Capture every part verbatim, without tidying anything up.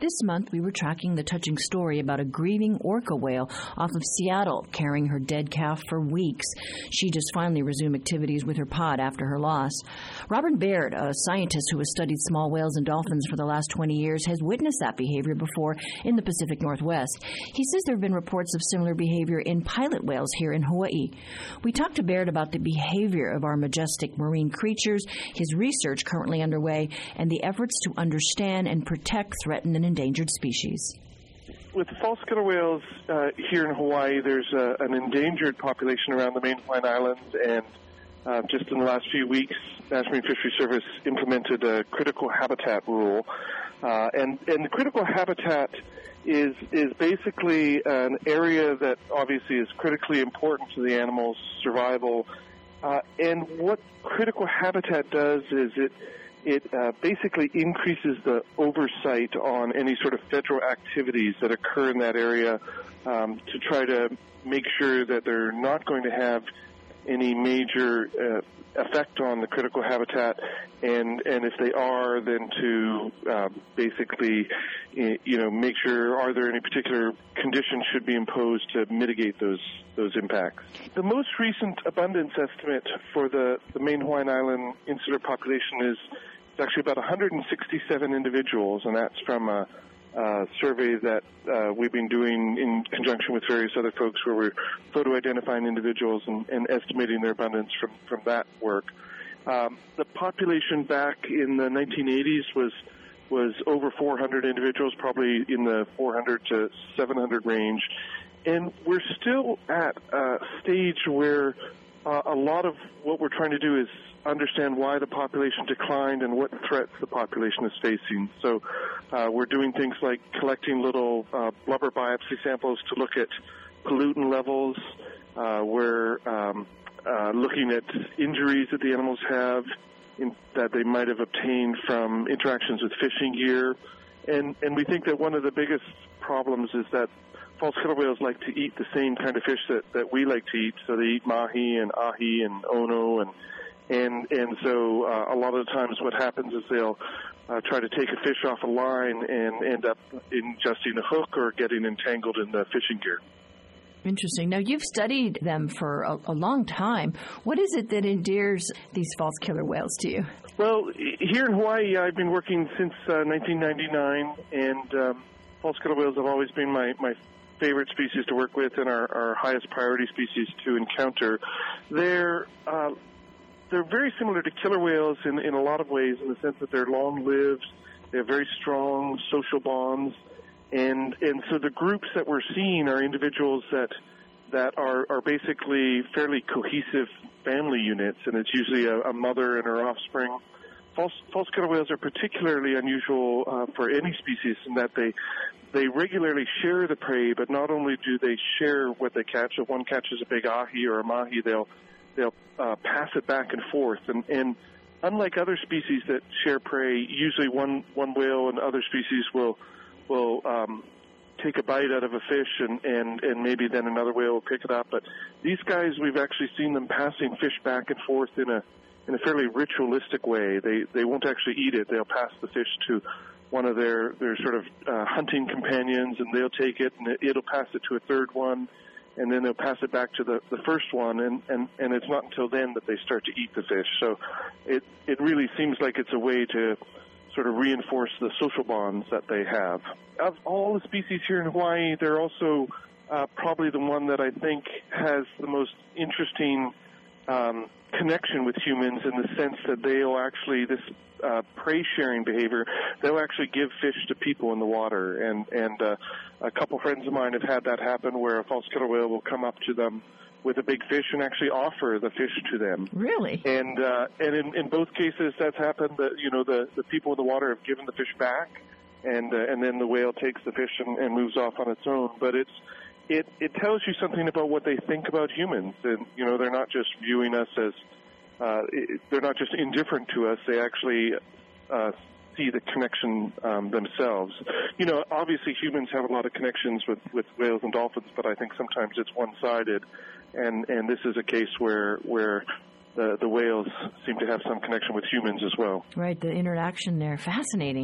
This month, we were tracking the touching story about a grieving orca whale off of Seattle, carrying her dead calf for weeks. She just finally resumed activities with her pod after her loss. Robert Baird, a scientist who has studied small whales and dolphins for the last twenty years, has witnessed that behavior before in the Pacific Northwest. He says there have been reports of similar behavior in pilot whales here in Hawaii. We talked to Baird about the behavior of our majestic marine creatures, his research currently underway, and the efforts to understand and protect threatened and endangered species. With false killer whales uh, here in Hawaii, there's uh, an endangered population around the main Hawaiian Islands, and uh, just in the last few weeks, National Marine Fisheries Service implemented a critical habitat rule. Uh, and, and the critical habitat is is basically an area that obviously is critically important to the animal's survival. Uh, and what critical habitat does is it It uh, basically increases the oversight on any sort of federal activities that occur in that area um, to try to make sure that they're not going to have any major uh, effect on the critical habitat, and and if they are, then to uh, basically, you know, make sure are there any particular conditions should be imposed to mitigate those those impacts. The most recent abundance estimate for the, the main Hawaiian Island insular population is it's actually about one hundred sixty-seven individuals, and that's from a, a survey that uh, we've been doing in conjunction with various other folks where we're photo-identifying individuals and, and estimating their abundance from, from that work. Um, the population back in the nineteen eighties was was over four hundred individuals, probably in the four hundred to seven hundred range. And we're still at a stage where uh, a lot of what we're trying to do is understand why the population declined and what threats the population is facing. So uh, we're doing things like collecting little uh, blubber biopsy samples to look at pollutant levels. Uh, we're um, uh, looking at injuries that the animals have in, that they might have obtained from interactions with fishing gear. And, and we think that one of the biggest problems is that false killer whales like to eat the same kind of fish that, that we like to eat. So they eat mahi and ahi and ono, and And and so uh, a lot of the times what happens is they'll uh, try to take a fish off a line and end up ingesting a hook or getting entangled in the fishing gear. Interesting. Now, you've studied them for a, a long time. What is it that endears these false killer whales to you? Well, here in Hawaii, I've been working since uh, nineteen ninety-nine, and um, false killer whales have always been my, my favorite species to work with and our, our highest priority species to encounter. They're uh, They're very similar to killer whales in, in a lot of ways, in the sense that they're long-lived, they have very strong social bonds, and and so the groups that we're seeing are individuals that that are, are basically fairly cohesive family units, and it's usually a, a mother and her offspring. False, false killer whales are particularly unusual uh, for any species in that they they regularly share the prey, but not only do they share what they catch. If one catches a big ahi or a mahi, they'll they'll uh, pass it back and forth. And, and unlike other species that share prey, usually one, one whale and other species will will um, take a bite out of a fish, and, and, and maybe then another whale will pick it up. But these guys, we've actually seen them passing fish back and forth in a in a fairly ritualistic way. They they won't actually eat it. They'll pass the fish to one of their, their sort of uh, hunting companions, and they'll take it, and it, it'll pass it to a third one, and then they'll pass it back to the, the first one, and, and, and it's not until then that they start to eat the fish. So it, it really seems like it's a way to sort of reinforce the social bonds that they have. Of all the species here in Hawaii, they're also uh, probably the one that I think has the most interesting um, connection with humans, in the sense that they'll actually, this uh, prey-sharing behavior, they'll actually give fish to people in the water. And, and uh, a couple friends of mine have had that happen, where a false killer whale will come up to them with a big fish and actually offer the fish to them. Really? And uh, and in, in both cases that's happened. That, you know, the, the people in the water have given the fish back, and uh, and then the whale takes the fish and, and moves off on its own. But it's it it tells you something about what they think about humans. And, you know, they're not just viewing us as uh, it, they're not just indifferent to us. They actually uh, see the connection um, themselves. You know, obviously humans have a lot of connections with, with whales and dolphins, but I think sometimes it's one-sided. And and this is a case where where the, the whales seem to have some connection with humans as well. Right, the interaction there. Fascinating.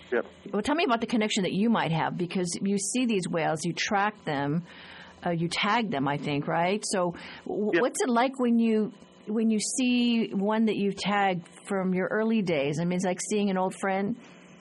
Yep. Well, tell me about the connection that you might have, because you see these whales, you track them, uh, you tag them, I think, right? So w- yep. what's it like when you when you see one that you've tagged from your early days? I mean, it's like seeing an old friend.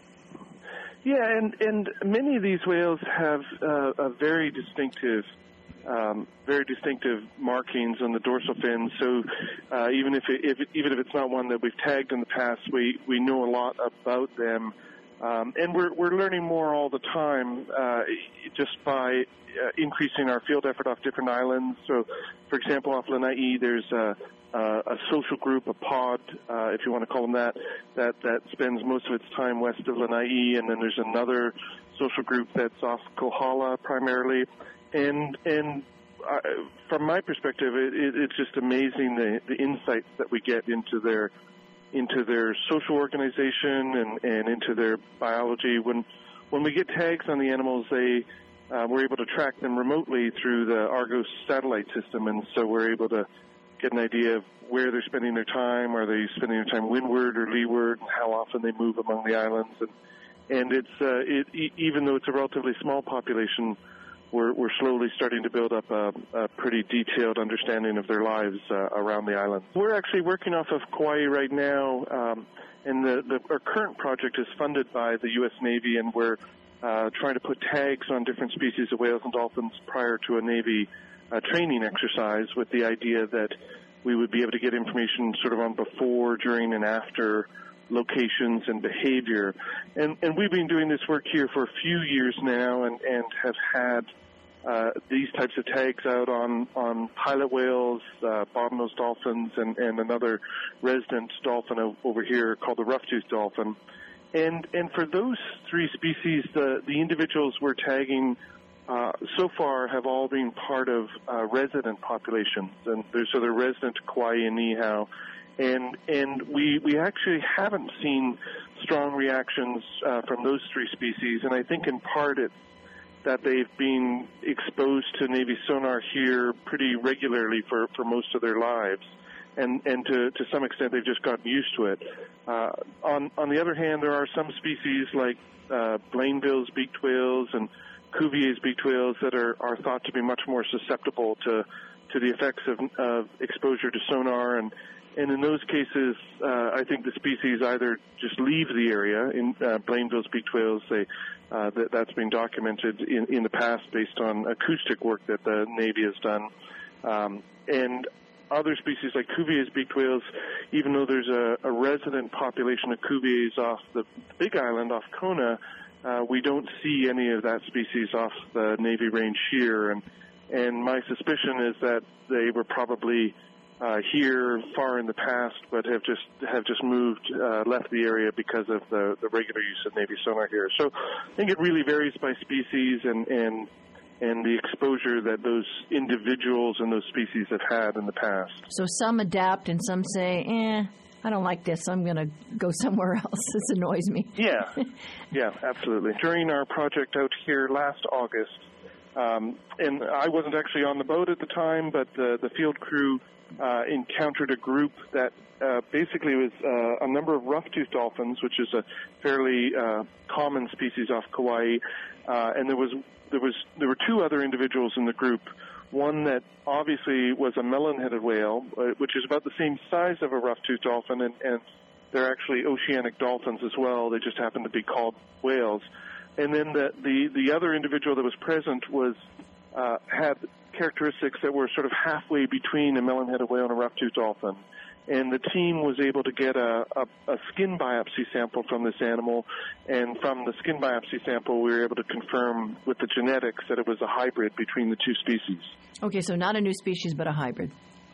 Yeah, and, and many of these whales have uh, a very distinctive, um, very distinctive markings on the dorsal fins. So uh, even if, it, if it, even if it's not one that we've tagged in the past, we, we know a lot about them, um, and we're we're learning more all the time uh, just by uh, increasing our field effort off different islands. So, for example, off Lanai, there's a Uh, a social group, a pod, uh, if you want to call them that, that, that spends most of its time west of Lanai, and then there's another social group that's off Kohala primarily. And and uh, from my perspective, it, it, it's just amazing the, the insights that we get into their into their social organization and, and into their biology. When when we get tags on the animals, they uh, we're able to track them remotely through the Argos satellite system, and so we're able to get an idea of where they're spending their time. Are they spending their time windward or leeward? How often they move among the islands? And and it's uh, it, e- even though it's a relatively small population, we're we're slowly starting to build up a, a pretty detailed understanding of their lives uh, around the islands. We're actually working off of Kauai right now, um, and the, the our current project is funded by the U S Navy, and we're uh, trying to put tags on different species of whales and dolphins prior to a Navy a training exercise, with the idea that we would be able to get information sort of on before, during, and after locations and behavior. And, and we've been doing this work here for a few years now, and, and have had uh, these types of tags out on, on pilot whales, uh, bottlenose dolphins, and, and another resident dolphin over here called the rough-toothed dolphin. And, and for those three species, the, the individuals we're tagging Uh, so far have all been part of uh, resident populations, and they're, so they're resident to Kauai and Niihau, and and we we actually haven't seen strong reactions uh, from those three species, and I think in part it's that they've been exposed to Navy sonar here pretty regularly for, for most of their lives, and and to to some extent they've just gotten used to it. Uh, on on the other hand, there are some species like uh, Blainville's beaked whales and Cuvier's beaked whales that are, are thought to be much more susceptible to, to the effects of, of exposure to sonar, and and in those cases, uh, I think the species either just leave the area. In uh, Blainville's beaked whales, they, uh, that, that's been documented in, in the past based on acoustic work that the Navy has done, um, and other species like Cuvier's beaked whales, even though there's a, a resident population of Cuvier's off the Big Island, off Kona, Uh, we don't see any of that species off the Navy range here, and and my suspicion is that they were probably uh, here far in the past, but have just have just moved, uh, left the area because of the, the regular use of Navy sonar here. So I think it really varies by species and and and the exposure that those individuals and those species have had in the past. So some adapt, and some say, "Eh, I don't like this. I'm going to go somewhere else. This annoys me." Yeah, yeah, absolutely. During our project out here last August, um, and I wasn't actually on the boat at the time, but the, the field crew uh, encountered a group that uh, basically was uh, a number of rough-toothed dolphins, which is a fairly uh, common species off Kauai, uh, and there was there was there were two other individuals in the group. One that obviously was a melon-headed whale, uh, which is about the same size of a rough-toothed dolphin, and, and they're actually oceanic dolphins as well. They just happen to be called whales. And then the the, the other individual that was present was uh, had characteristics that were sort of halfway between a melon-headed whale and a rough-toothed dolphin. And the team was able to get a, a, a skin biopsy sample from this animal, and from the skin biopsy sample, we were able to confirm with the genetics that it was a hybrid between the two species. Okay, so not a new species, but a hybrid.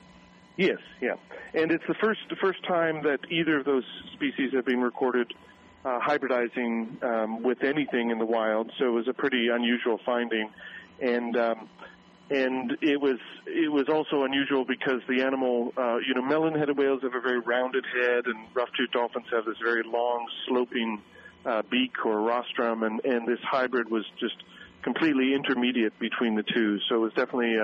Yes, yeah, and it's the first the first time that either of those species have been recorded uh, hybridizing um, with anything in the wild. So it was a pretty unusual finding, and. Um, And it was it was also unusual because the animal, uh, you know, melon-headed whales have a very rounded head, and rough-toothed dolphins have this very long, sloping uh, beak or rostrum, and, and this hybrid was just completely intermediate between the two. So it was definitely a,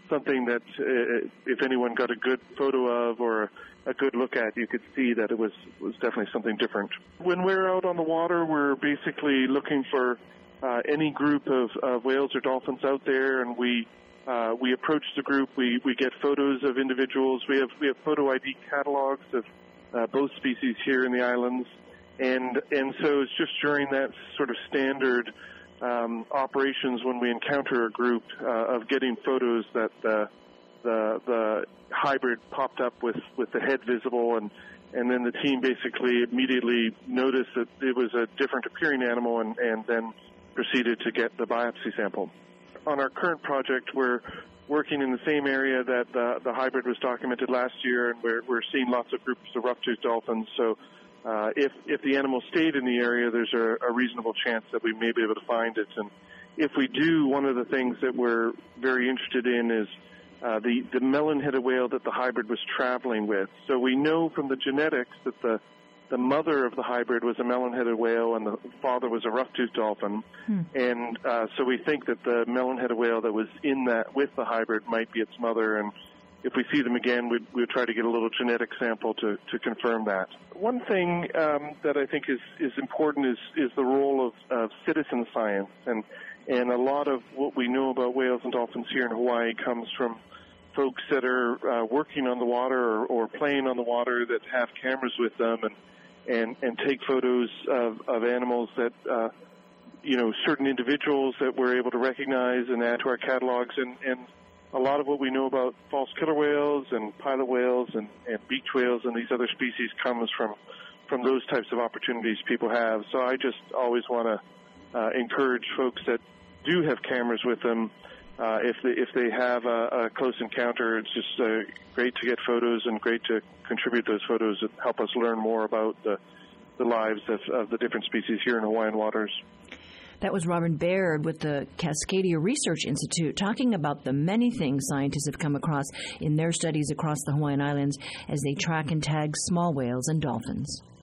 something that uh, if anyone got a good photo of or a good look at, you could see that it was, was definitely something different. When we're out on the water, we're basically looking for uh, any group of, of whales or dolphins out there, and we uh, we approach the group. We, we get photos of individuals. We have we have photo I D catalogs of uh, both species here in the islands, and and so it's just during that sort of standard um, operations when we encounter a group uh, of getting photos that uh, the the hybrid popped up with, with the head visible, and, and then the team basically immediately noticed that it was a different appearing animal and, and then proceeded to get the biopsy sample. On our current project, we're working in the same area that the, the hybrid was documented last year, and we're, we're seeing lots of groups of rough-toothed dolphins. So uh, if, if the animal stayed in the area, there's a, a reasonable chance that we may be able to find it. And if we do, one of the things that we're very interested in is Uh, the, the melon-headed whale that the hybrid was traveling with. So we know from the genetics that the, the mother of the hybrid was a melon-headed whale and the father was a rough-toothed dolphin. Hmm. And uh, so we think that the melon-headed whale that was in that with the hybrid might be its mother. And if we see them again, we'd, we'd try to get a little genetic sample to, to confirm that. One thing um, that I think is, is important is, is the role of, of citizen science. And, and a lot of what we know about whales and dolphins here in Hawaii comes from folks that are uh, working on the water or, or playing on the water that have cameras with them and and, and take photos of, of animals that, uh, you know, certain individuals that we're able to recognize and add to our catalogs. And, and a lot of what we know about false killer whales and pilot whales and, and beach whales and these other species comes from, from those types of opportunities people have. So I just always want to uh, encourage folks that do have cameras with them. Uh, if they if they have a, a close encounter, it's just uh, great to get photos and great to contribute those photos that help us learn more about the, the lives of, of the different species here in Hawaiian waters. That was Robin Baird with the Cascadia Research Institute talking about the many things scientists have come across in their studies across the Hawaiian Islands as they track and tag small whales and dolphins.